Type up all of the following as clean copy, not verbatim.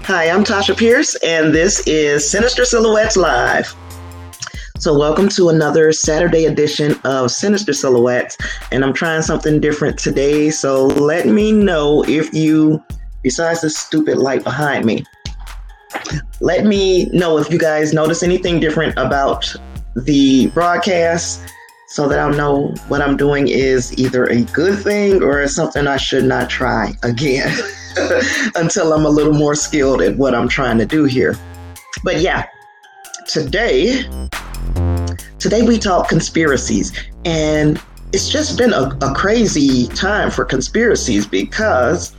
Hi, I'm Tasha Pierce, and this is Sinister Silhouettes Live. So welcome to another Saturday edition of Sinister Silhouettes, and I'm trying something different today, so let me know if you, besides this stupid light behind me, let me know if you guys notice anything different about the broadcast so that I'll know what I'm doing is either a good thing or something I should not try again until I'm a little more skilled at what I'm trying to do here. But yeah, today we talk conspiracies, and it's just been a crazy time for conspiracies because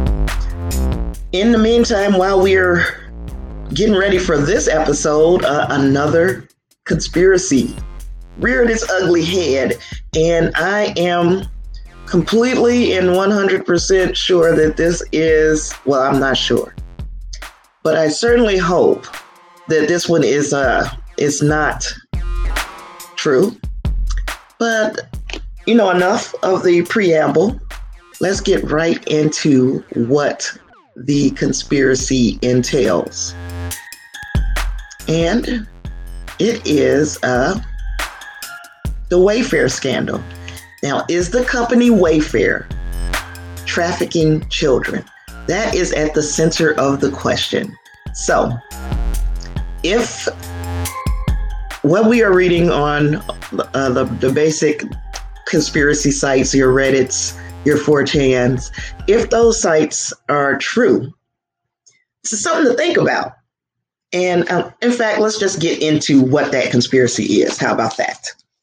in the meantime, while we're getting ready for this episode, another conspiracy reared its ugly head, and I am completely and 100% sure that this is, well, I'm not sure, but I certainly hope that this one is not true. But, enough of the preamble. Let's get right into what the conspiracy entails. And it is the Wayfair scandal. Now, is the company Wayfair trafficking children? That is at the center of the question. So, if what we are reading on the basic conspiracy sites, your Reddits, your 4chans, if those sites are true, this is something to think about. And in fact, let's just get into what that conspiracy is. How about that?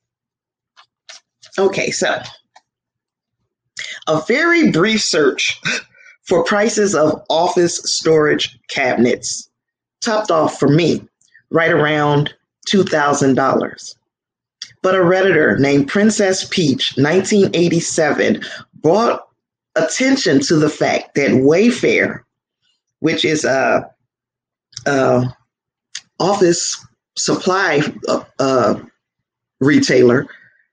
Okay, so a very brief search for prices of office storage cabinets topped off for me right around $2,000. But a Redditor named Princess Peach 1987 brought attention to the fact that Wayfair, which is a office supply retailer,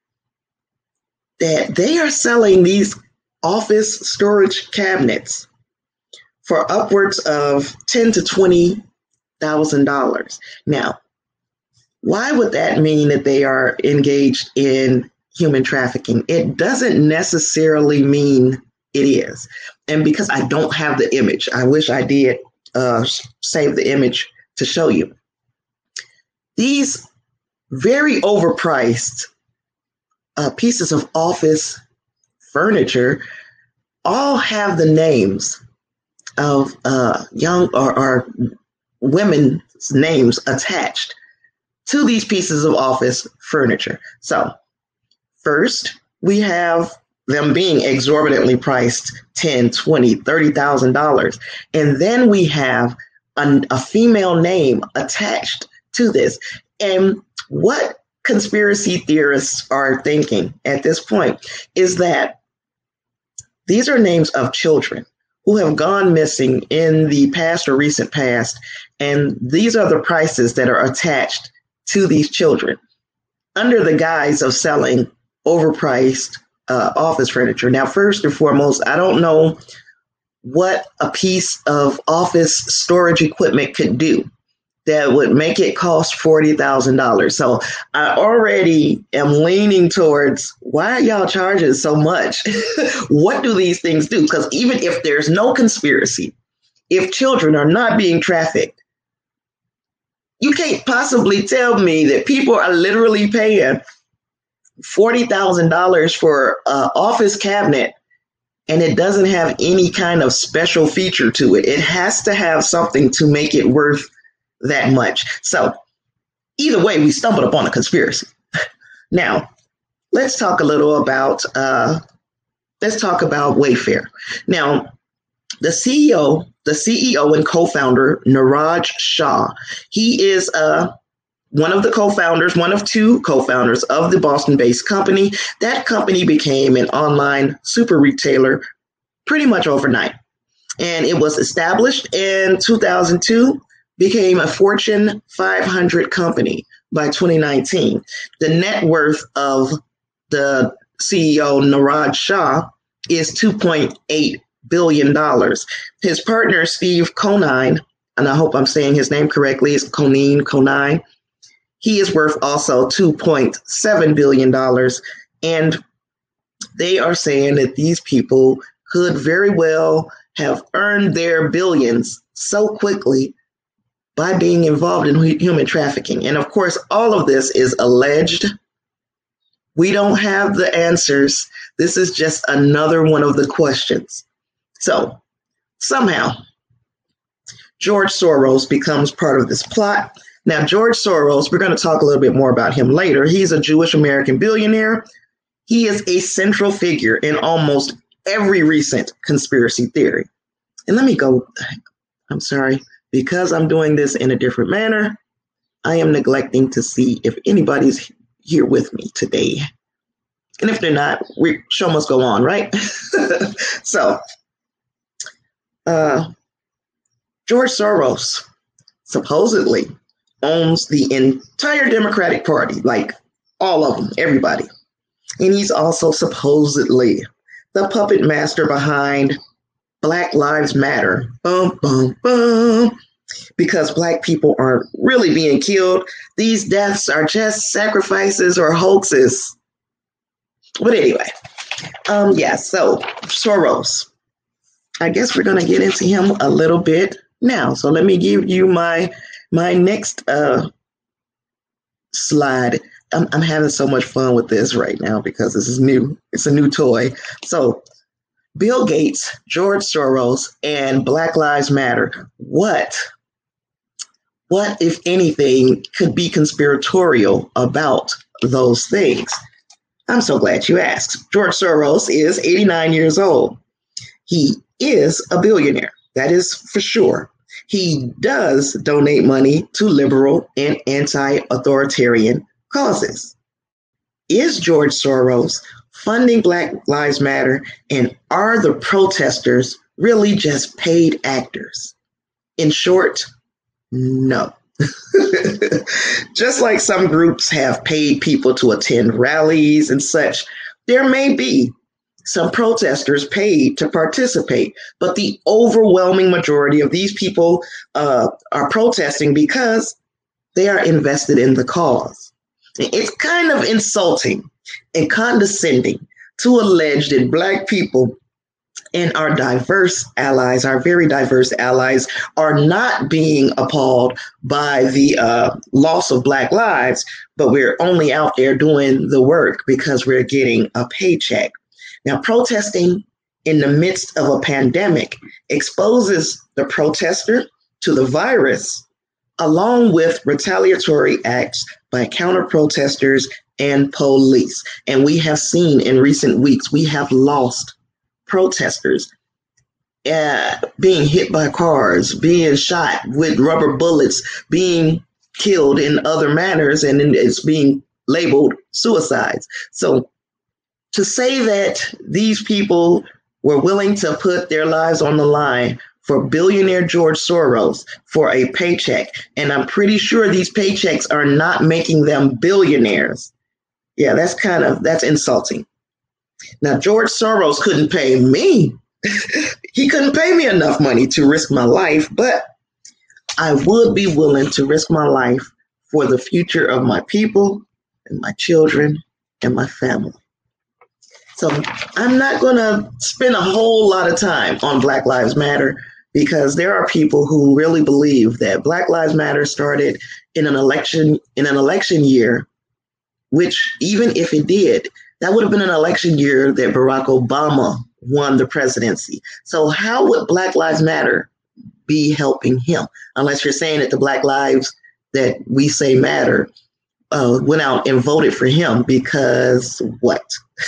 that they are selling these office storage cabinets for upwards of $10,000 to $20,000. Now, why would that mean that they are engaged in human trafficking? It doesn't necessarily mean it is. And because I don't have the image, I wish I did save the image to show you. These very overpriced pieces of office furniture all have the names of young or women's names attached to these pieces of office furniture. So first, we have them being exorbitantly priced $10,000, $20,000, $30,000. And then we have a female name attached to this. And what conspiracy theorists are thinking at this point is that these are names of children who have gone missing in the past or recent past, and these are the prices that are attached to these children under the guise of selling overpriced office furniture. Now, first and foremost, I don't know what a piece of office storage equipment could do that would make it cost $40,000. So I already am leaning towards, why are y'all charging so much? What do these things do? Because even if there's no conspiracy, if children are not being trafficked, you can't possibly tell me that people are literally paying $40,000 for an office cabinet and it doesn't have any kind of special feature to it. It has to have something to make it worth that much. So either way, we stumbled upon a conspiracy. Now, let's talk a little about Wayfair. Now, the CEO and co-founder, Niraj Shah, he is one of two co-founders of the Boston-based company. That company became an online super retailer pretty much overnight. And it was established in 2002, became a Fortune 500 company by 2019. The net worth of the CEO, Niraj Shah, is $2.8 billion. His partner, Steve Conine, and I hope I'm saying his name correctly, is Conine. He is worth also $2.7 billion. And they are saying that these people could very well have earned their billions so quickly by being involved in human trafficking. And of course, all of this is alleged. We don't have the answers. This is just another one of the questions. So somehow, George Soros becomes part of this plot. Now, George Soros, we're going to talk a little bit more about him later. He's a Jewish American billionaire. He is a central figure in almost every recent conspiracy theory. And let me go, I'm sorry, because I'm doing this in a different manner, I am neglecting to see if anybody's here with me today. And if they're not, show must go on, right? So, George Soros supposedly owns the entire Democratic Party, like all of them, everybody. And he's also supposedly the puppet master behind Black Lives Matter. Bum, bum, bum. Because Black people aren't really being killed. These deaths are just sacrifices or hoaxes. But anyway, so Soros. I guess we're going to get into him a little bit now. So let me give you my next slide. I'm having so much fun with this right now because this is new. It's a new toy. So Bill Gates, George Soros, and Black Lives Matter. What, if anything, could be conspiratorial about those things? I'm so glad you asked. George Soros is 89 years old. He is a billionaire. That is for sure. He does donate money to liberal and anti-authoritarian causes. Is George Soros funding Black Lives Matter, and are the protesters really just paid actors? In short, no. Just like some groups have paid people to attend rallies and such, there may be some protesters paid to participate, but the overwhelming majority of these people are protesting because they are invested in the cause. It's kind of insulting and condescending to allege that Black people and our diverse allies, our very diverse allies, are not being appalled by the loss of Black lives, but we're only out there doing the work because we're getting a paycheck. Now, protesting in the midst of a pandemic exposes the protester to the virus, along with retaliatory acts by counter-protesters and police. And we have seen in recent weeks, we have lost protesters being hit by cars, being shot with rubber bullets, being killed in other manners, and it's being labeled suicides. So to say that these people were willing to put their lives on the line for billionaire George Soros for a paycheck, and I'm pretty sure these paychecks are not making them billionaires. Yeah, that's insulting. Now, George Soros couldn't pay me. He couldn't pay me enough money to risk my life, but I would be willing to risk my life for the future of my people and my children and my family. So I'm not going to spend a whole lot of time on Black Lives Matter because there are people who really believe that Black Lives Matter started in an election year, which even if it did, that would have been an election year that Barack Obama won the presidency. So how would Black Lives Matter be helping him? Unless you're saying that the Black lives that we say matter went out and voted for him because what?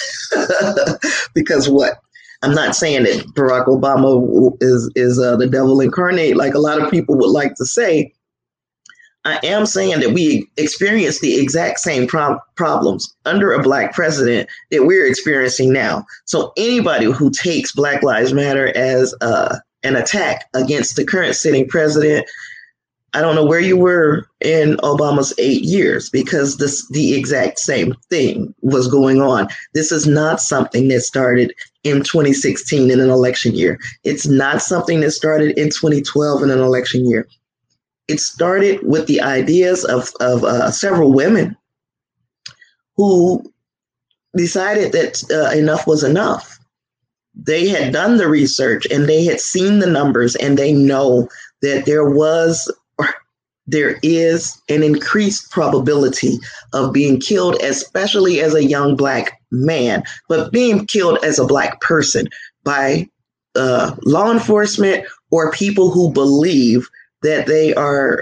Because what? I'm not saying that Barack Obama is the devil incarnate, like a lot of people would like to say. I am saying that we experience the exact same problems under a Black president that we're experiencing now. So anybody who takes Black Lives Matter as an attack against the current sitting president, I don't know where you were in Obama's 8 years, because the exact same thing was going on. This is not something that started in 2016 in an election year. It's not something that started in 2012 in an election year. It started with the ideas of several women who decided that enough was enough. They had done the research and they had seen the numbers, and they know that there is an increased probability of being killed, especially as a young Black man, but being killed as a Black person by law enforcement or people who believe that they are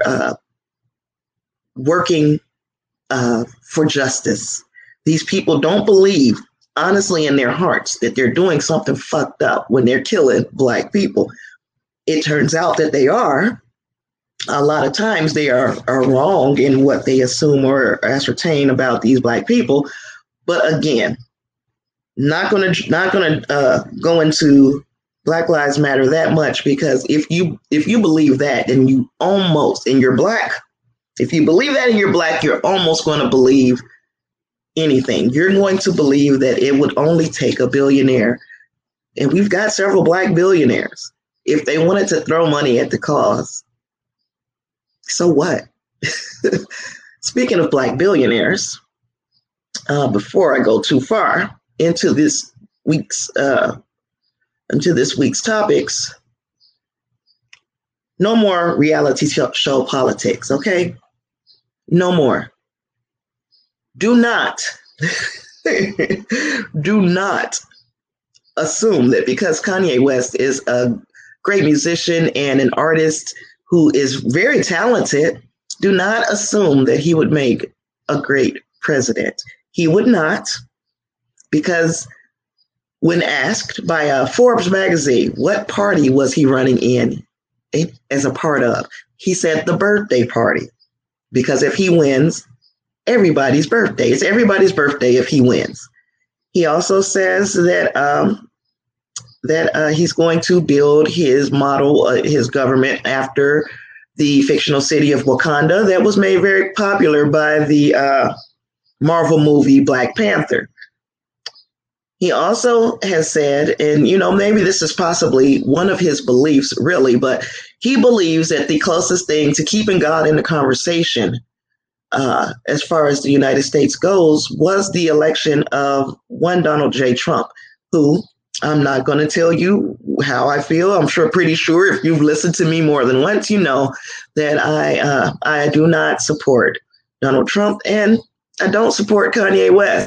working for justice. These people don't believe, honestly, in their hearts that they're doing something fucked up when they're killing Black people. It turns out that they are. A lot of times they are wrong in what they assume or ascertain about these Black people. But again, not gonna go into Black Lives Matter that much, because if you believe that, and you're Black, if you believe that and you're Black, you're almost going to believe anything. You're going to believe that it would only take a billionaire, and we've got several Black billionaires, if they wanted to throw money at the cause. So what? Speaking of Black billionaires, before I go too far into this week's topics, no more reality show politics, okay? No more. Do not assume that because Kanye West is a great musician and an artist who is very talented, do not assume that he would make a great president. He would not, because when asked by Forbes magazine what party was he running in as a part of, he said the birthday party, because if he wins, everybody's birthday. It's everybody's birthday if he wins. He also says that he's going to build his model, his government, after the fictional city of Wakanda that was made very popular by the Marvel movie Black Panther. He also has said, and maybe this is possibly one of his beliefs, really, but he believes that the closest thing to keeping God in the conversation, as far as the United States goes, was the election of one Donald J. Trump, who, I'm not going to tell you how I feel. I'm pretty sure if you've listened to me more than once, you know that I do not support Donald Trump, and I don't support Kanye West.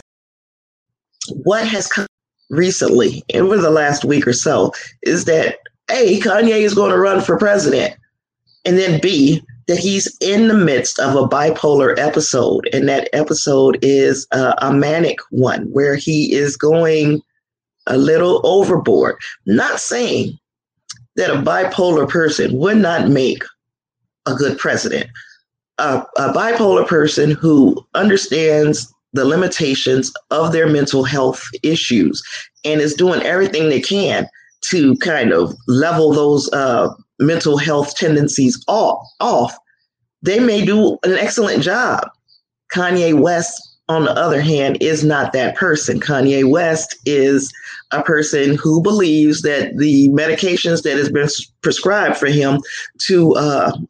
What has come recently, over the last week or so, is that A, Kanye is going to run for president, and then B, that he's in the midst of a bipolar episode, and that episode is a manic one where he is going a little overboard. Not saying that a bipolar person would not make a good president. A bipolar person who understands the limitations of their mental health issues and is doing everything they can to kind of level those mental health tendencies off, they may do an excellent job. Kanye West, on the other hand, is not that person. Kanye West is a person who believes that the medications that has been prescribed for him to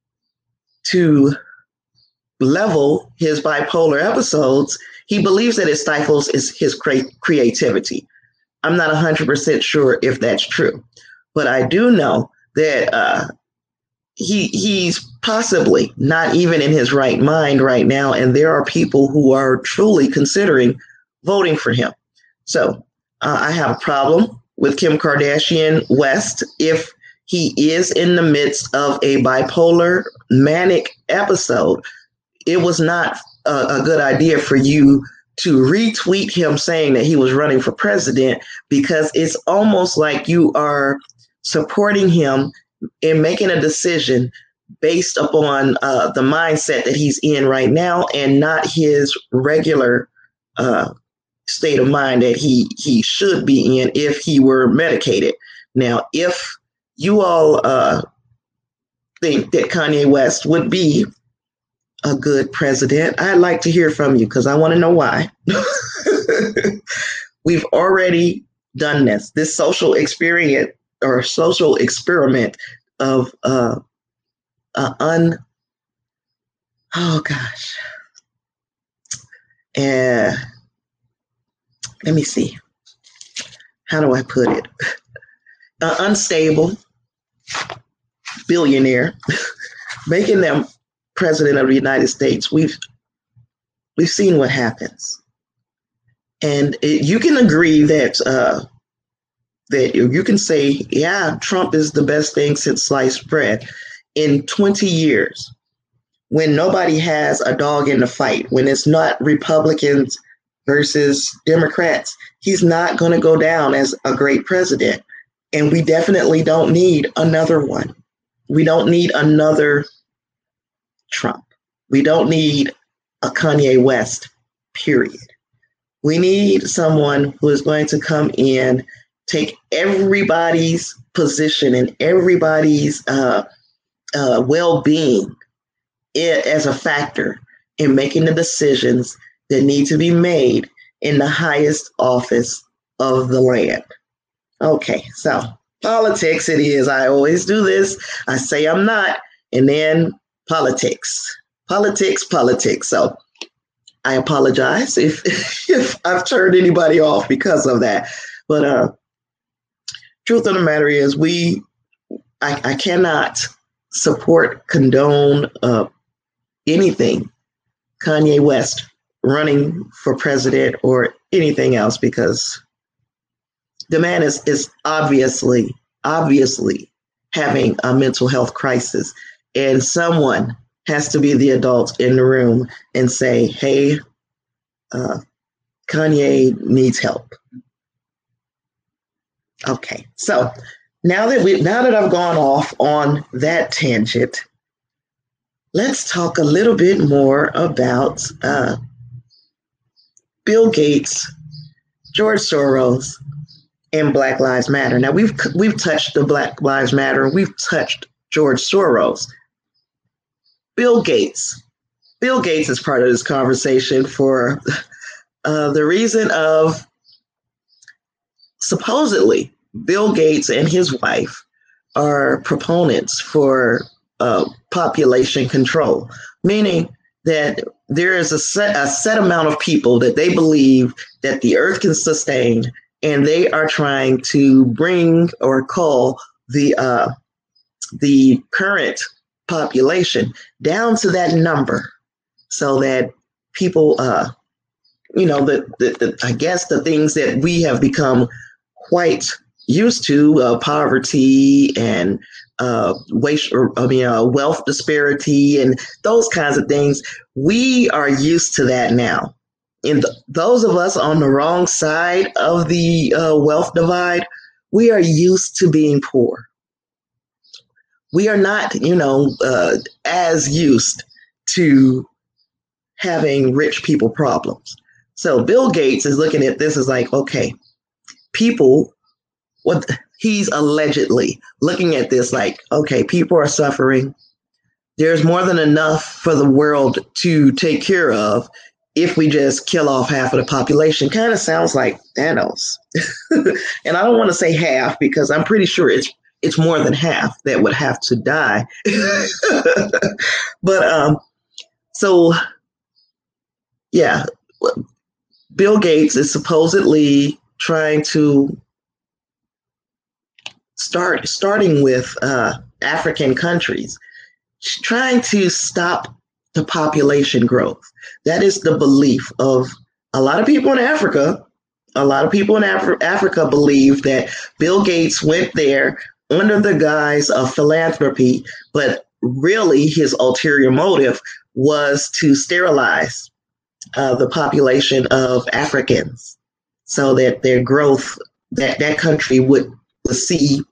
level his bipolar episodes, he believes that it stifles his creativity. I'm not 100% sure if that's true, but I do know that he's possibly not even in his right mind right now, and there are people who are truly considering voting for him. So I have a problem with Kim Kardashian West if he is in the midst of a bipolar manic episode. It was not a good idea for you to retweet him saying that he was running for president, because it's almost like you are supporting him in making a decision based upon the mindset that he's in right now, and not his regular state of mind that he should be in if he were medicated. Now, if you all think that Kanye West would be a good president, I'd like to hear from you, because I want to know why. We've already done this social experience or social experiment of oh gosh, let me see, how do I put it? Unstable billionaire, making them president of the United States. We've seen what happens, and you can agree that that you can say, yeah, Trump is the best thing since sliced bread. In 20 years, when nobody has a dog in the fight, when it's not Republicans versus Democrats, he's not going to go down as a great president. And we definitely don't need another one. We don't need another Trump. We don't need a Kanye West, period. We need someone who is going to come in, take everybody's position and everybody's well-being as a factor in making the decisions that need to be made in the highest office of the land. Okay, so politics it is. I always do this. I say I'm not, and then politics. So I apologize if if I've turned anybody off because of that. But truth of the matter is, I cannot support, condone anything Kanye West running for president or anything else, because the man is obviously having a mental health crisis, and someone has to be the adult in the room and say, hey, Kanye needs help. Okay, so now that I've gone off on that tangent, let's talk a little bit more about Bill Gates, George Soros, and Black Lives Matter. Now we've touched the Black Lives Matter, we've touched George Soros. Bill Gates is part of this conversation for the reason of, supposedly, Bill Gates and his wife are proponents for population control, meaning that there is a set amount of people that they believe that the earth can sustain, and they are trying to bring or cull the current population down to that number, so that people, I guess the things that we have become quite used to, poverty and wealth disparity and those kinds of things, we are used to that now. And those of us on the wrong side of the wealth divide, we are used to being poor. We are not, as used to having rich people problems. So Bill Gates is looking at this as like, okay, he's allegedly looking at this like, okay, people are suffering. There's more than enough for the world to take care of if we just kill off half of the population. Kind of sounds like Thanos. And I don't want to say half, because I'm pretty sure it's more than half that would have to die. But so yeah, Bill Gates is supposedly trying to starting with African countries, trying to stop the population growth. That is the belief of a lot of people in Africa. A lot of people in Africa believe that Bill Gates went there under the guise of philanthropy, but really his ulterior motive was to sterilize the population of Africans, so that their growth, that country would see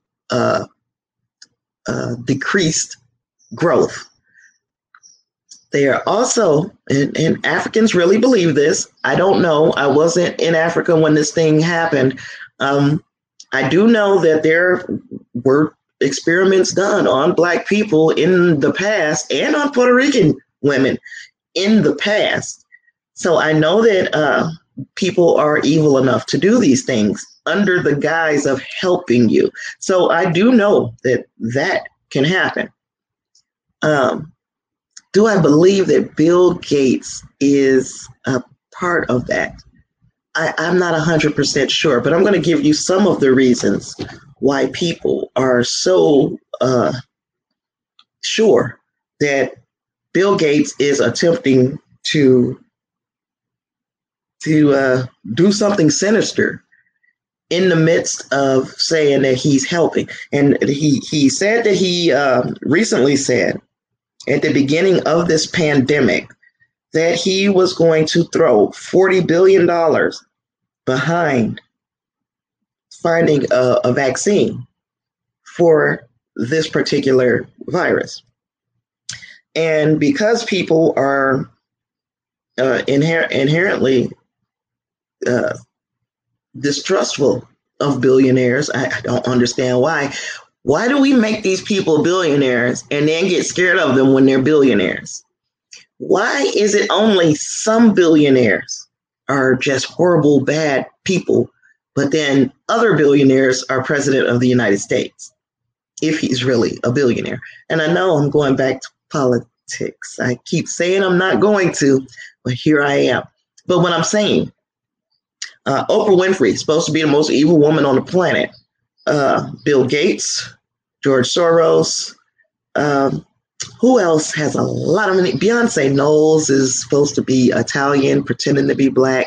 decreased growth. They are also, and Africans really believe this. I don't know. I wasn't in Africa when this thing happened. I do know that there were experiments done on Black people in the past, and on Puerto Rican women in the past. So I know that people are evil enough to do these things. under the guise of helping you. So I do know that that can happen. Do I believe that Bill Gates is a part of that? I'm not 100% sure, but I'm going to give you some of the reasons why people are so sure that Bill Gates is attempting to do something sinister in the midst of saying that he's helping. And he said that he recently said at the beginning of this pandemic that he was going to throw $40 billion behind finding a vaccine for this particular virus. And because people are inherently distrustful of billionaires, I don't understand why. Why do we make these people billionaires and then get scared of them when they're billionaires? Why is it only some billionaires are just horrible, bad people, but then other billionaires are president of the United States, if he's really a billionaire? And I know I'm going back to politics. I keep saying I'm not going to, but here I am. But what I'm saying, Oprah Winfrey is supposed to be the most evil woman on the planet. Bill Gates, George Soros, who else has a lot of money? Beyonce Knowles is supposed to be Italian, pretending to be black.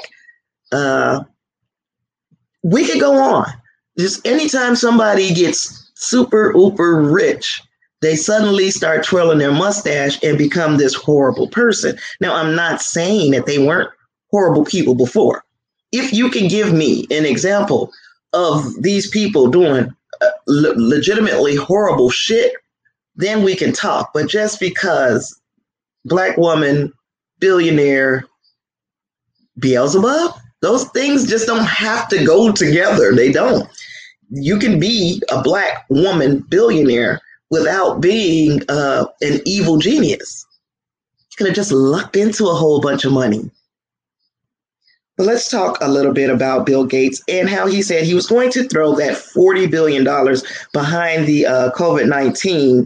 We could go on. Just anytime somebody gets super uber rich, they suddenly start twirling their mustache and become this horrible person. Now, I'm not saying that they weren't horrible people before. If you can give me an example of these people doing legitimately horrible shit, then we can talk. But just because black woman, billionaire, Beelzebub, those things just don't have to go together. They don't. You can be a black woman billionaire without being an evil genius. You could have just lucked into a whole bunch of money. But let's talk a little bit about Bill Gates and how he said he was going to throw that $40 billion behind the COVID-19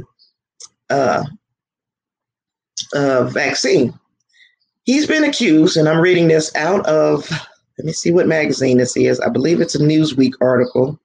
vaccine. He's been accused, and I'm reading this out of, let me see what magazine this is. I believe it's a Newsweek article.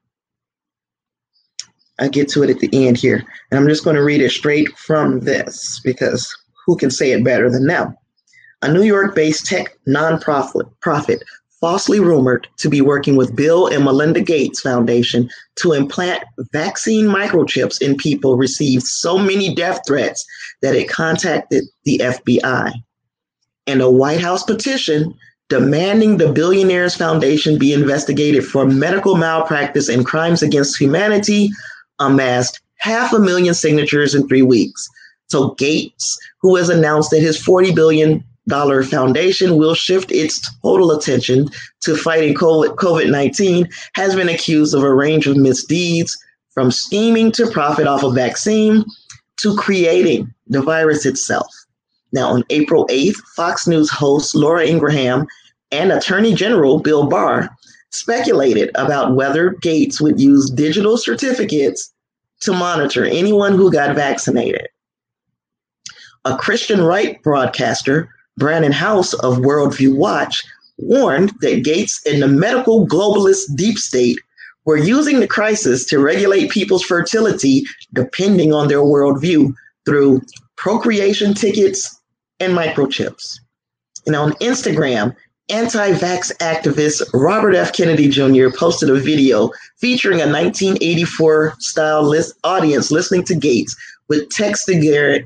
I get to it at the end here, and I'm just going to read it straight from this because who can say it better than them? A New York-based tech nonprofit falsely rumored to be working with Bill and Melinda Gates Foundation to implant vaccine microchips in people received so many death threats that it contacted the FBI. And a White House petition demanding the billionaire's foundation be investigated for medical malpractice and crimes against humanity amassed 500,000 signatures in 3 weeks. So Gates, who has announced that his $40 billion foundation will shift its total attention to fighting COVID-19, has been accused of a range of misdeeds, from scheming to profit off a vaccine to creating the virus itself. Now, on April 8th, Fox News host Laura Ingraham and Attorney General Bill Barr speculated about whether Gates would use digital certificates to monitor anyone who got vaccinated. A Christian right broadcaster, Brandon House of Worldview Watch, warned that Gates and the medical globalist deep state were using the crisis to regulate people's fertility depending on their worldview through procreation tickets and microchips. And on Instagram, anti-vax activist Robert F. Kennedy Jr. posted a video featuring a 1984 style audience listening to Gates with text declaring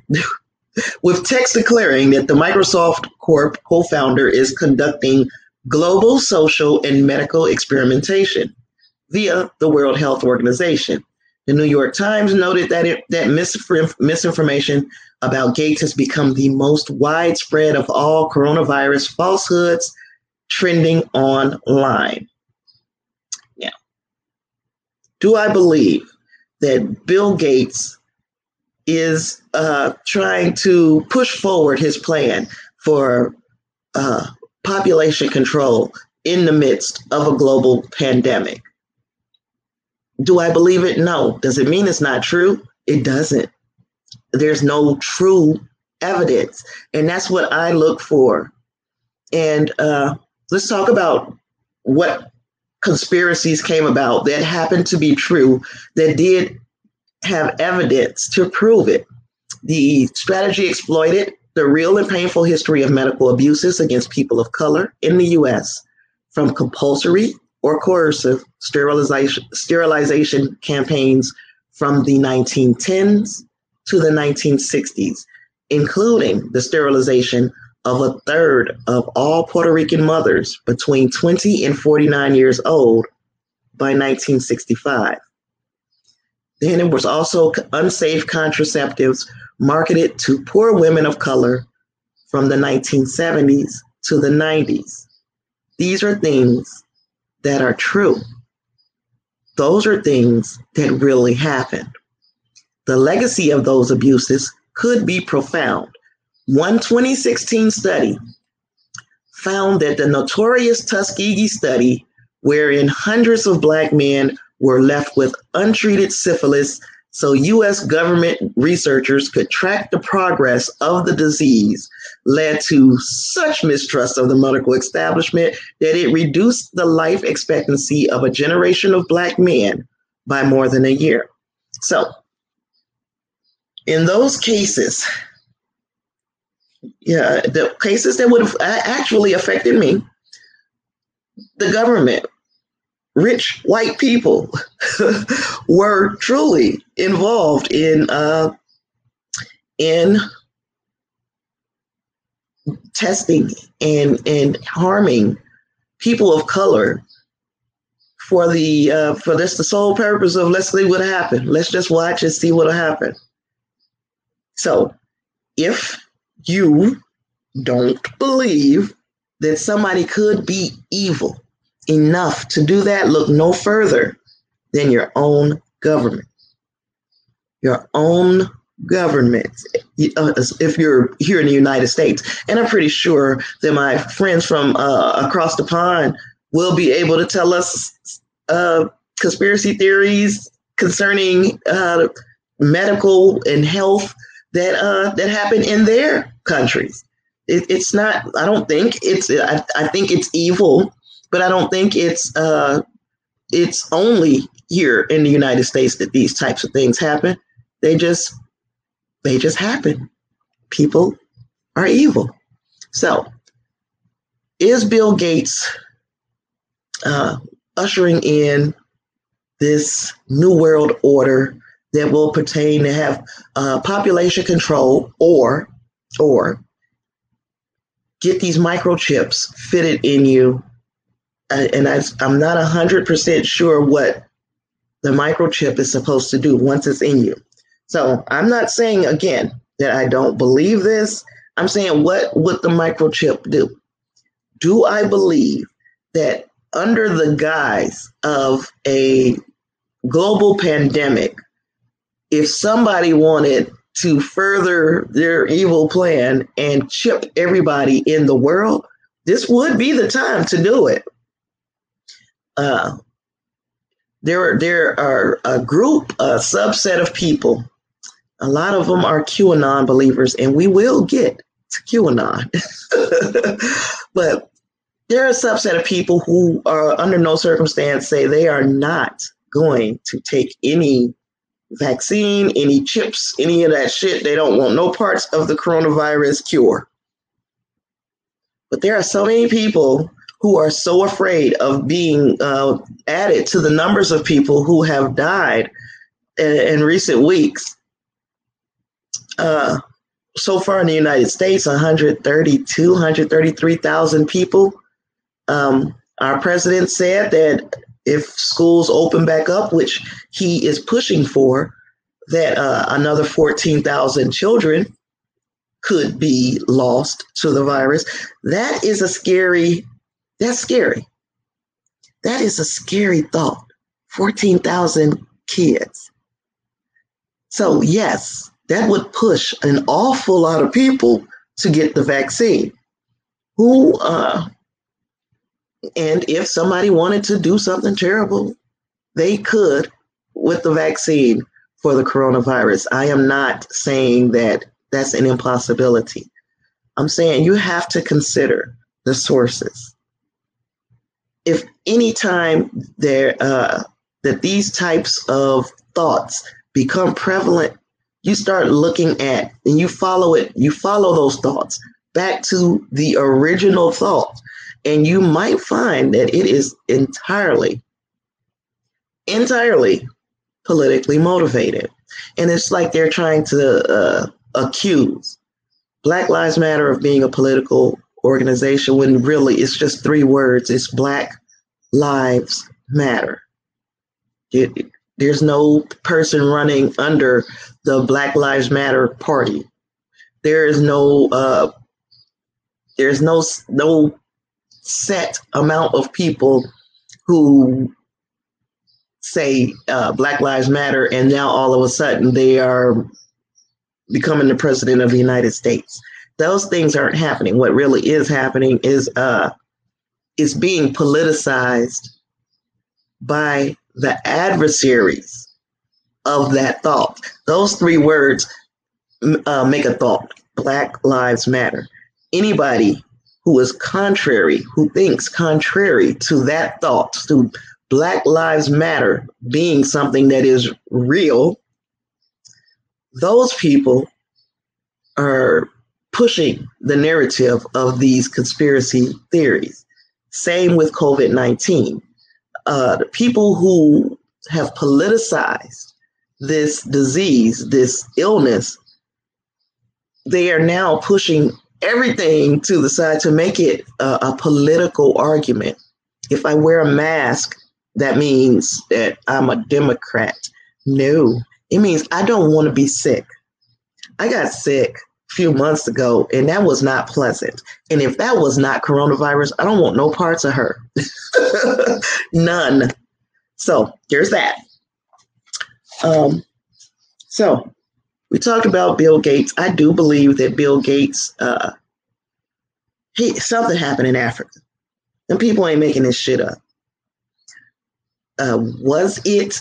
that the Microsoft Corp co-founder is conducting global social and medical experimentation via the World Health Organization. The New York Times noted that misinformation about Gates has become the most widespread of all coronavirus falsehoods trending online. Now, do I believe that Bill Gates is trying to push forward his plan for population control in the midst of a global pandemic? Do I believe it? No. Does it mean it's not true? It doesn't. There's no true evidence. And that's what I look for. And let's talk about what conspiracies came about that happened to be true, that did have evidence to prove it. The strategy exploited the real and painful history of medical abuses against people of color in the US, from compulsory or coercive sterilization campaigns from the 1910s to the 1960s, including the sterilization of a third of all Puerto Rican mothers between 20 and 49 years old by 1965. Then it was also unsafe contraceptives marketed to poor women of color from the 1970s to the 90s. These are things that are true. Those are things that really happened. The legacy of those abuses could be profound. One 2016 study found that the notorious Tuskegee study, wherein hundreds of Black men were left with untreated syphilis so U.S. government researchers could track the progress of the disease, led to such mistrust of the medical establishment that it reduced the life expectancy of a generation of Black men by more than a year. So, in those cases, the cases that would have actually affected me, the government, rich white people were truly involved in testing and harming people of color for this the sole purpose of, let's see what happened. Let's just watch and see what'll happen. So if you don't believe that somebody could be evil enough to do that, look no further than your own government. Your own government. If you're here in the United States, and I'm pretty sure that my friends from across the pond will be able to tell us conspiracy theories concerning medical and health that happen in their countries. It's not. I don't think it's. I think it's evil, but I don't think it's only here in the United States that these types of things happen. They just happen. People are evil. So, is Bill Gates ushering in this new world order that will pertain to have population control or get these microchips fitted in you? And I'm not 100% sure what the microchip is supposed to do once it's in you. So I'm not saying, again, that I don't believe this. I'm saying, what would the microchip do? Do I believe that under the guise of a global pandemic, if somebody wanted to further their evil plan and chip everybody in the world, this would be the time to do it. There are a subset of people. A lot of them are QAnon believers, and we will get to QAnon. But there are a subset of people who are under no circumstance say they are not going to take any vaccine, any chips, any of that shit. They don't want no parts of the coronavirus cure. But there are so many people who are so afraid of being added to the numbers of people who have died in recent weeks. So far in the United States, 133,000 people. Our president said that if schools open back up, which he is pushing for, that another 14,000 children could be lost to the virus. That's scary. That is a scary thought. 14,000 kids. So yes, that would push an awful lot of people to get the vaccine. And if somebody wanted to do something terrible, they could with the vaccine for the coronavirus. I am not saying that that's an impossibility. I'm saying you have to consider the sources. If any time that these types of thoughts become prevalent, you start looking at and you follow those thoughts back to the original thought, and you might find that it is entirely politically motivated. And it's like they're trying to accuse Black Lives Matter of being a political organization when really it's just three words. It's Black Lives Matter. There's no person running under the Black Lives Matter party. There's no set amount of people who say Black Lives Matter, and now all of a sudden they are becoming the president of the United States. Those things aren't happening. What really is happening is it's being politicized by the adversaries of that thought. Those three words make a thought. Black Lives Matter. Anybody who is contrary, who thinks contrary to that thought, to Black Lives Matter being something that is real, those people are pushing the narrative of these conspiracy theories. Same with COVID-19. The people who have politicized this disease, this illness, they are now pushing everything to the side to make it a political argument. If I wear a mask, that means that I'm a Democrat. No, it means I don't want to be sick. I got sick a few months ago, and that was not pleasant. And if that was not coronavirus, I don't want no parts of her. None. So there's that. So we talked about Bill Gates. I do believe that Bill Gates, something happened in Africa. And people ain't making this shit up. Was it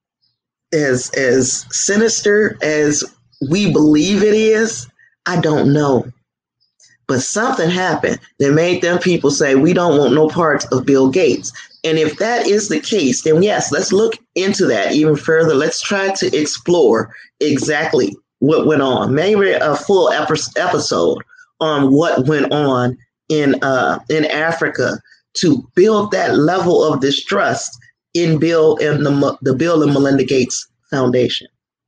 as sinister as we believe it is? I don't know. But something happened that made them people say, we don't want no parts of Bill Gates. And if that is the case, then yes, let's look into that even further. Let's try to explore exactly what went on. Maybe a full episode on what went on in Africa to build that level of distrust in Bill and the Bill and Melinda Gates Foundation.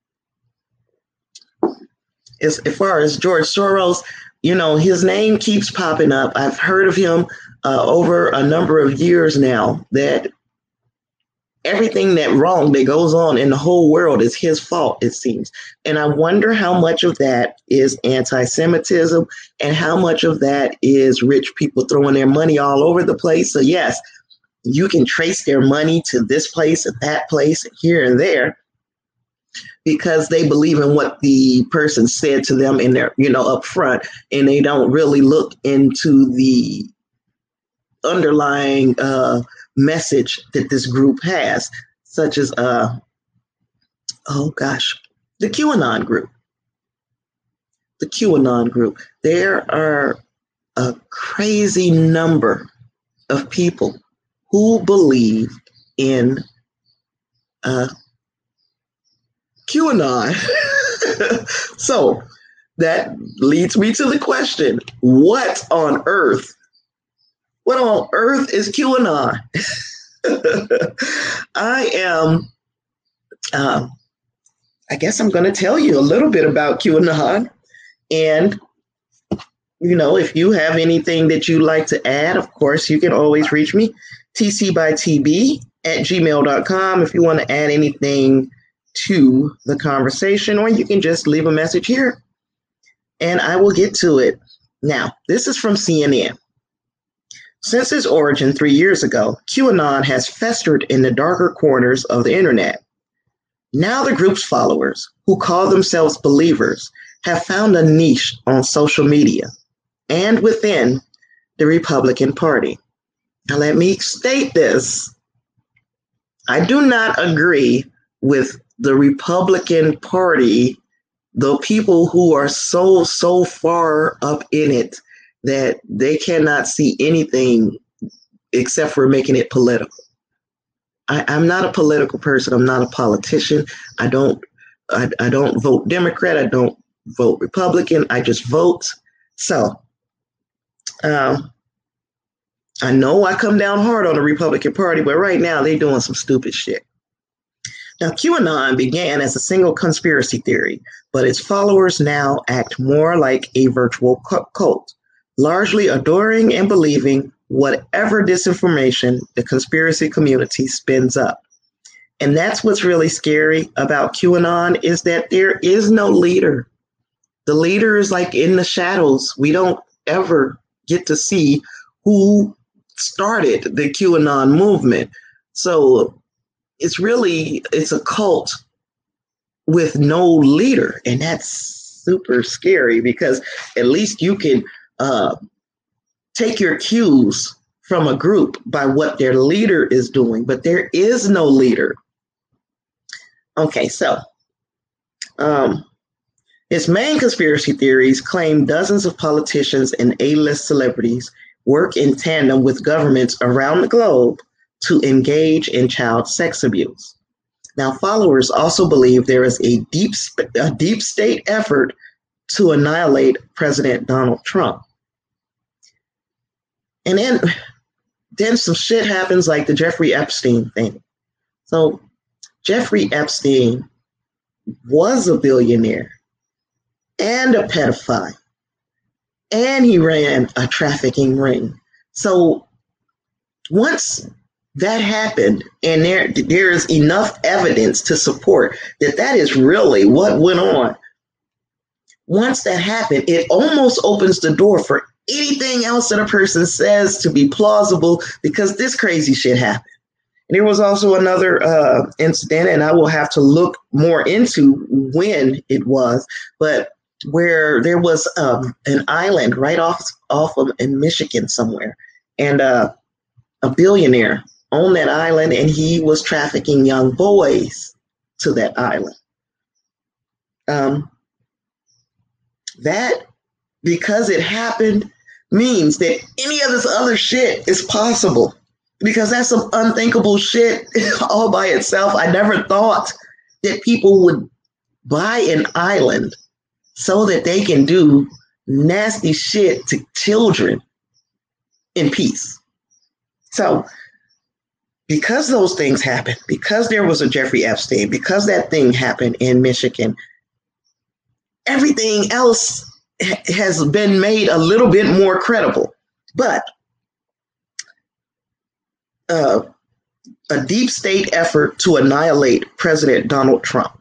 As far as George Soros, his name keeps popping up. I've heard of him over a number of years now, that everything that wrong that goes on in the whole world is his fault, it seems. And I wonder how much of that is anti-Semitism and how much of that is rich people throwing their money all over the place. So yes, you can trace their money to this place and that place and here and there, because they believe in what the person said to them in their, up front, and they don't really look into the underlying message that this group has, such as, the QAnon group. The QAnon group. There are a crazy number of people who believe in QAnon. So that leads me to the question, what on earth is QAnon? I guess I'm going to tell you a little bit about QAnon. And, if you have anything that you'd like to add, of course, you can always reach me, tcbytb@gmail.com, if you want to add anything to the conversation, or you can just leave a message here and I will get to it. Now, this is from CNN. Since its origin 3 years ago, QAnon has festered in the darker corners of the internet. Now the group's followers, who call themselves believers, have found a niche on social media and within the Republican Party. Now let me state this. I do not agree with the Republican Party, the people who are so far up in it that they cannot see anything except for making it political. I'm not a political person. I'm not a politician. I don't vote Democrat. I don't vote Republican. I just vote. So I know I come down hard on the Republican Party, but right now they're doing some stupid shit. Now, QAnon began as a single conspiracy theory, but its followers now act more like a virtual cult, largely adoring and believing whatever disinformation the conspiracy community spins up. And that's what's really scary about QAnon, is that there is no leader. The leader is like in the shadows. We don't ever get to see who started the QAnon movement. So it's a cult with no leader. And that's super scary, because at least you can take your cues from a group by what their leader is doing, but there is no leader. Okay, so its main conspiracy theories claim dozens of politicians and A-list celebrities work in tandem with governments around the globe to engage in child sex abuse. Now, followers also believe there is a deep state effort to annihilate President Donald Trump. And then some shit happens, like the Jeffrey Epstein thing. So Jeffrey Epstein was a billionaire and a pedophile, and he ran a trafficking ring. So once that happened, and there is enough evidence to support that is really what went on, once that happened, it almost opens the door for anything else that a person says to be plausible, because this crazy shit happened. And there was also another incident, and I will have to look more into when it was, but where there was an island right off of in Michigan somewhere, and a billionaire owned that island, and he was trafficking young boys to that island. That, because it happened, means that any of this other shit is possible, because that's some unthinkable shit all by itself. I never thought that people would buy an island so that they can do nasty shit to children in peace. So because those things happened, because there was a Jeffrey Epstein, because that thing happened in Michigan, everything else has been made a little bit more credible. But a deep state effort to annihilate President Donald Trump.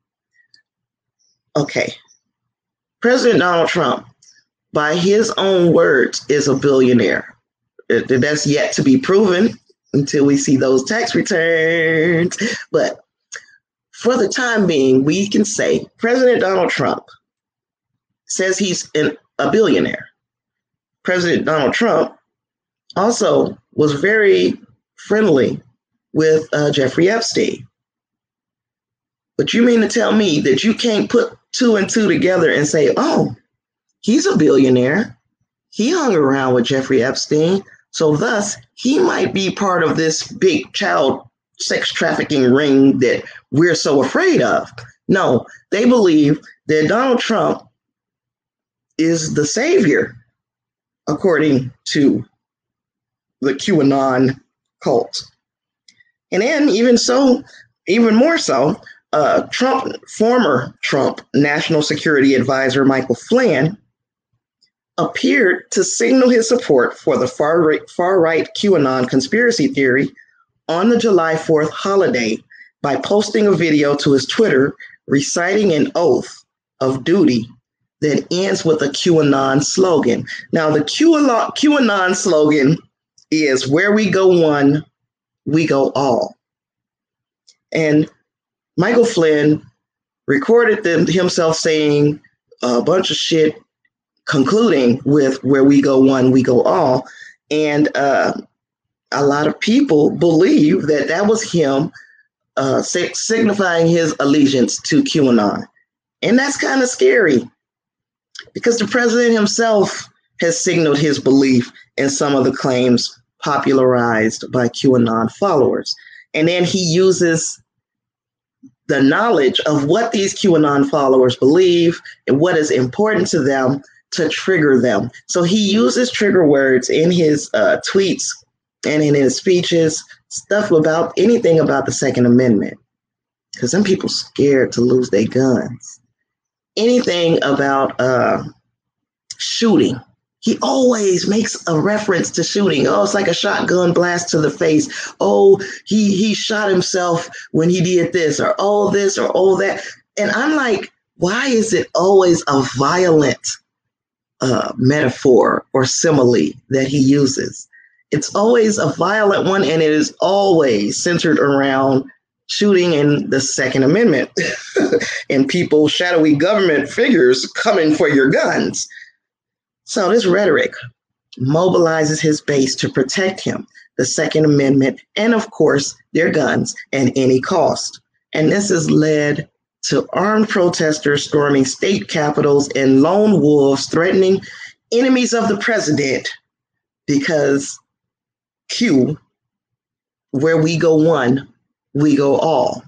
Okay. President Donald Trump, by his own words, is a billionaire. That's yet to be proven until we see those tax returns. But for the time being, we can say President Donald Trump says he's a billionaire. President Donald Trump also was very friendly with Jeffrey Epstein. But you mean to tell me that you can't put two and two together and say, oh, he's a billionaire. He hung around with Jeffrey Epstein. So thus, he might be part of this big child sex trafficking ring that we're so afraid of. No, they believe that Donald Trump is the savior, according to the QAnon cult. And then even more so, former Trump National Security Advisor Michael Flynn appeared to signal his support for the far-right QAnon conspiracy theory on the July 4th holiday by posting a video to his Twitter reciting an oath of duty that ends with a QAnon slogan. Now, the QAnon slogan is, where we go one, we go all. And Michael Flynn recorded himself saying a bunch of shit, concluding with, where we go one, we go all. And a lot of people believe that was him signifying his allegiance to QAnon. And that's kind of scary because the president himself has signaled his belief in some of the claims popularized by QAnon followers. And then he uses the knowledge of what these QAnon followers believe and what is important to them to trigger them. So he uses trigger words in his tweets and in his speeches, stuff about anything about the Second Amendment, because some people scared to lose their guns. Anything about shooting. He always makes a reference to shooting. Oh, it's like a shotgun blast to the face. Oh, he shot himself when he did this, or oh, this, or oh, that. And I'm like, why is it always a violent metaphor or simile that he uses? It's always a violent one, and it is always centered around shooting and the Second Amendment and people, shadowy government figures coming for your guns. So this rhetoric mobilizes his base to protect him, the Second Amendment, and of course, their guns at any cost. And this has led to armed protesters storming state capitals and lone wolves threatening enemies of the president because Q, where we go one, we go all.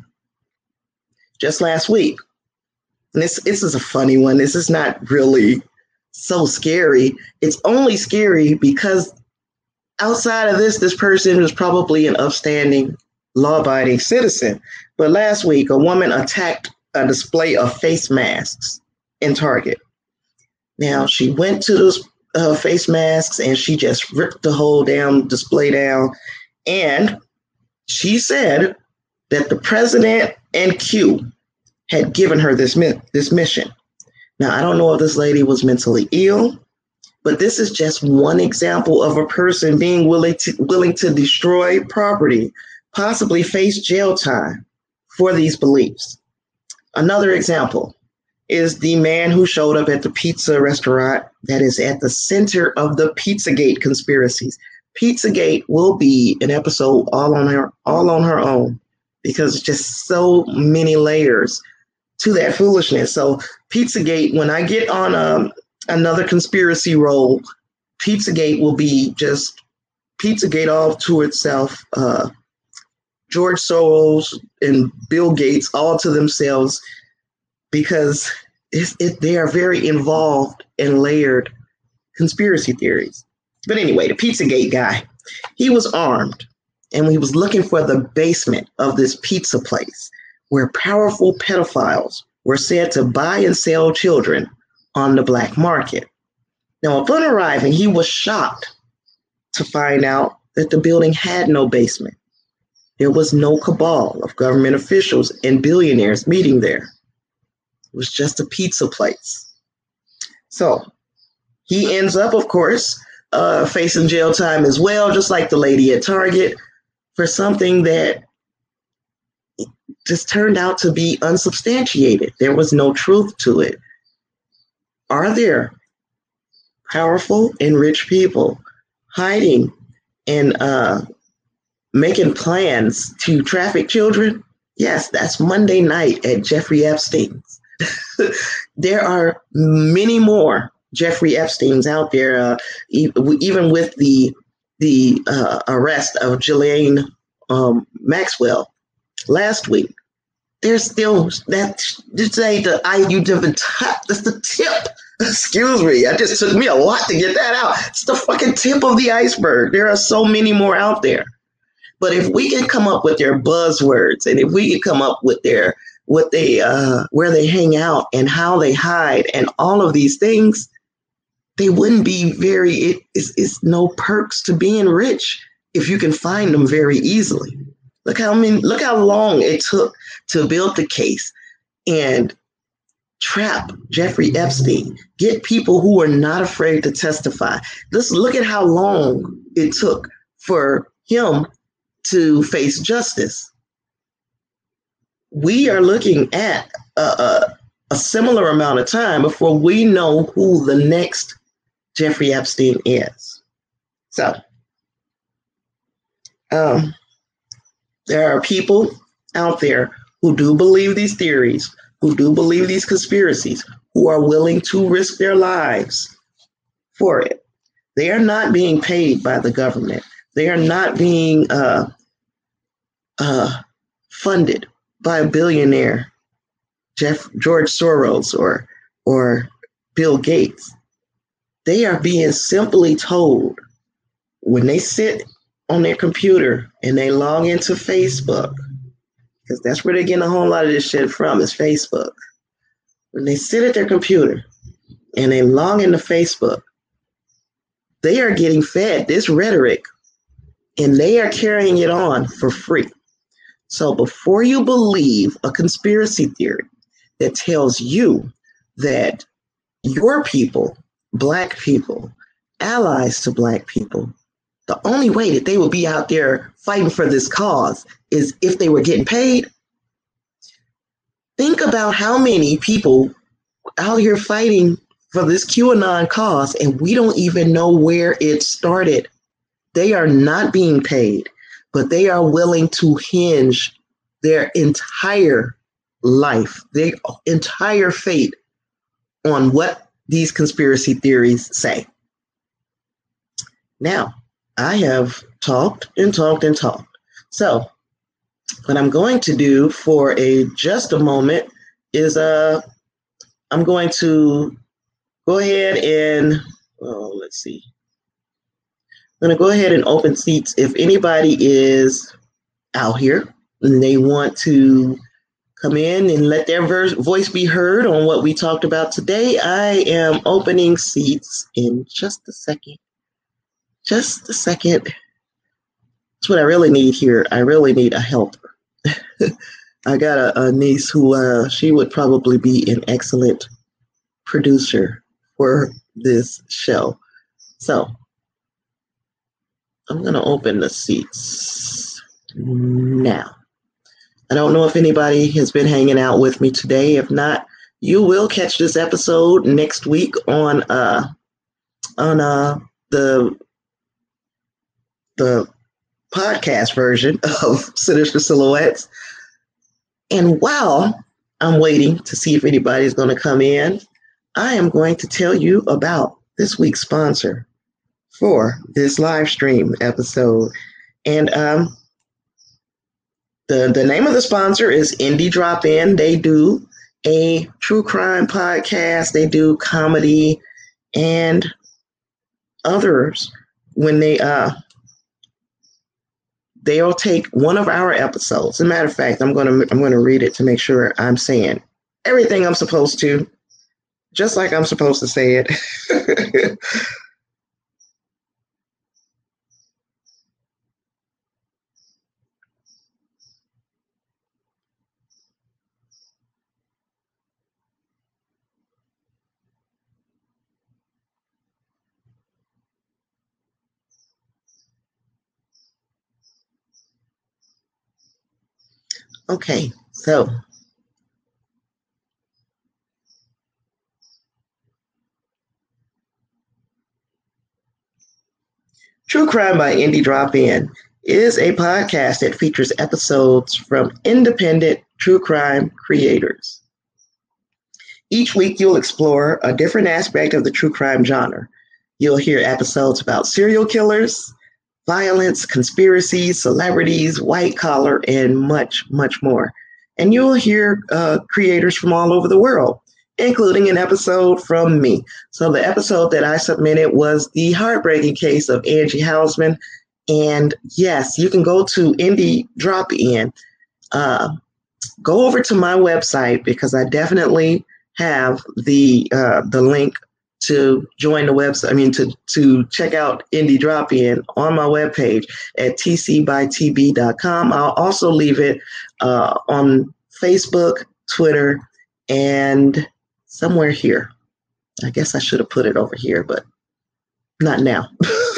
Just last week, and this is a funny one. This is not really so scary. It's only scary because outside of this person was probably an upstanding, law-abiding citizen. But last week, a woman attacked a display of face masks in Target. Now, she went to those face masks and she just ripped the whole damn display down. And she said that the president and Q had given her this mission. Now, I don't know if this lady was mentally ill, but this is just one example of a person being willing to destroy property, possibly face jail time for these beliefs. Another example is the man who showed up at the pizza restaurant that is at the center of the Pizzagate conspiracies. Pizzagate will be an episode all on her own because it's just so many layers to that foolishness. So Pizzagate, when I get on another conspiracy roll, Pizzagate will be just Pizzagate all to itself. George Soros and Bill Gates all to themselves, because they are very involved in layered conspiracy theories. But anyway, the Pizzagate guy, he was armed and he was looking for the basement of this pizza place where powerful pedophiles were said to buy and sell children on the black market. Now, upon arriving, he was shocked to find out that the building had no basement. There was no cabal of government officials and billionaires meeting there. It was just a pizza place. So he ends up, of course, facing jail time as well, just like the lady at Target, for something that just turned out to be unsubstantiated. There was no truth to it. Are there powerful and rich people hiding and making plans to traffic children? Yes, that's Monday night at Jeffrey Epstein's. There are many more Jeffrey Epsteins out there, even with the arrest of Ghislaine Maxwell last week. There's still that. Just say that's the tip. Excuse me. It just took me a lot to get that out. It's the fucking tip of the iceberg. There are so many more out there. But if we can come up with their buzzwords, and if we can come up with their where they hang out and how they hide and all of these things, they wouldn't be it's no perks to being rich if you can find them very easily. Look how long it took to build the case and trap Jeffrey Epstein, get people who are not afraid to testify. Look at how long it took for him to face justice. We are looking at a similar amount of time before we know who the next Jeffrey Epstein is. So, there are people out there who do believe these theories, who do believe these conspiracies, who are willing to risk their lives for it. They are not being paid by the government. They are not being funded by a billionaire, George Soros or Bill Gates. They are being simply told when they sit on their computer and they log into Facebook, because that's where they're getting a whole lot of this shit from, is Facebook. When they sit at their computer and they log into Facebook, they are getting fed this rhetoric and they are carrying it on for free. So before you believe a conspiracy theory that tells you that your people, Black people, allies to Black people, the only way that they would be out there fighting for this cause is if they were getting paid. Think about how many people out here fighting for this QAnon cause, and we don't even know where it started. They are not being paid, but they are willing to hinge their entire life, their entire fate on what these conspiracy theories say. Now, I have talked and talked and talked. So what I'm going to do for just a moment is I'm going to go ahead and, let's see. I'm going to go ahead and open seats. If anybody is out here and they want to come in and let their voice be heard on what we talked about today, I am opening seats in just a second. Just a second. That's what I really need here. I really need a helper. I got a niece who she would probably be an excellent producer for this show. So I'm going to open the seats now. I don't know if anybody has been hanging out with me today. If not, you will catch this episode next week on the podcast version of Sinister Silhouettes. And while I'm waiting to see if anybody's going to come in, I am going to tell you about this week's sponsor for this live stream episode. And the name of the sponsor is Indie Drop In. They do a true crime podcast. They do comedy and others. When they'll take one of our episodes. As a matter of fact, I'm going to read it to make sure I'm saying everything I'm supposed to, just like I'm supposed to say it. Okay, so True Crime by Indie Drop In is a podcast that features episodes from independent true crime creators. Each week, you'll explore a different aspect of the true crime genre. You'll hear episodes about serial killers, violence, conspiracies, celebrities, white collar, and much, much more. And you'll hear creators from all over the world, including an episode from me. So the episode that I submitted was the heartbreaking case of Angie Hausman. And yes, you can go to Indie Drop In. Go over to my website, because I definitely have the link to join the website. I mean, to check out Indie Drop In on my webpage at tcbytb.com. I'll also leave it on Facebook, Twitter, and somewhere here. I guess I should have put it over here, but not now.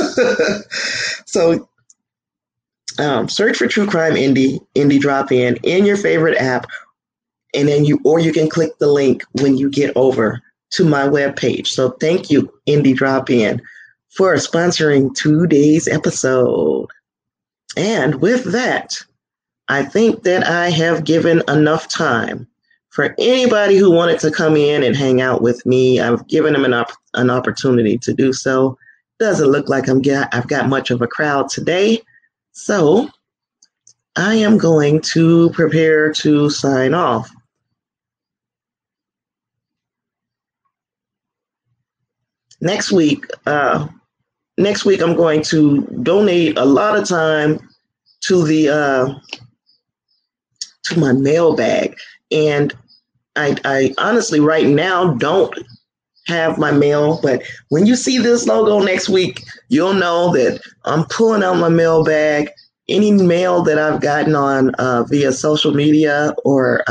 So search for True Crime Indie Drop In your favorite app, and then you can click the link when you get over to my webpage. So thank you, Indie Drop In, for sponsoring today's episode. And with that, I think that I have given enough time for anybody who wanted to come in and hang out with me. I've given them an opportunity to do so. Doesn't look like I've got much of a crowd today. So I am going to prepare to sign off. Next week, I'm going to donate a lot of time to to my mailbag, and I honestly right now don't have my mail, but when you see this logo next week, you'll know that I'm pulling out my mailbag. Any mail that I've gotten on via social media or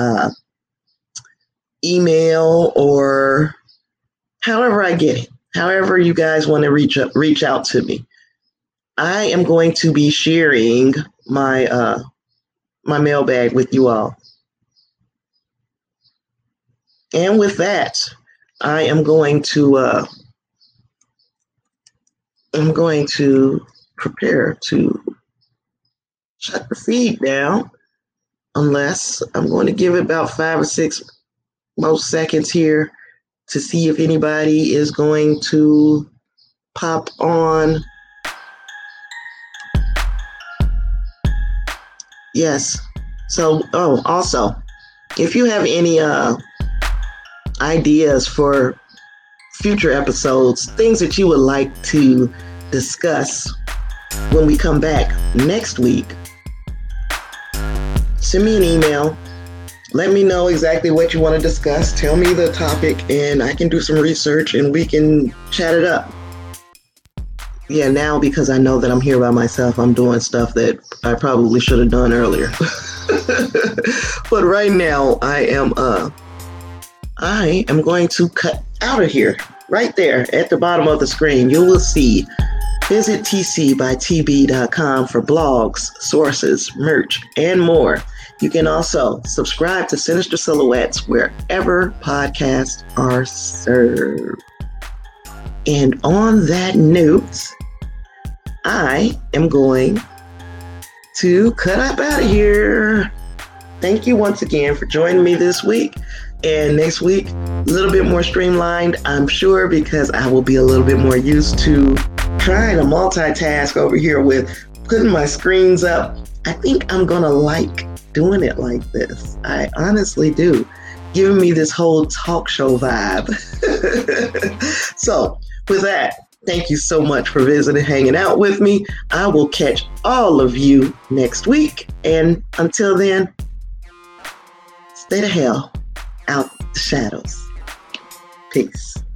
email or however I get it, however you guys want to reach out to me, I am going to be sharing my my mailbag with you all. And with that, I am going to prepare to shut the feed down, unless I'm going to give it about 5 or 6 more seconds here to see if anybody is going to pop on. Yes. So, also, if you have any ideas for future episodes, things that you would like to discuss when we come back next week, send me an email. Let me know exactly what you want to discuss. Tell me the topic, and I can do some research and we can chat it up. Yeah, now because I know that I'm here by myself, I'm doing stuff that I probably should have done earlier. But right now, I am going to cut out of here. Right there at the bottom of the screen, you will see visit tcbytb.com for blogs, sources, merch, and more. You can also subscribe to Sinister Silhouettes wherever podcasts are served. And on that note, I am going to cut up out of here. Thank you once again for joining me this week. And next week, a little bit more streamlined, I'm sure, because I will be a little bit more used to trying to multitask over here with putting my screens up. I think I'm going to like doing it like this. I honestly do. Giving me this whole talk show vibe. So with that, thank you so much for visiting, hanging out with me. I will catch all of you next week. And until then, stay the hell out the shadows. Peace.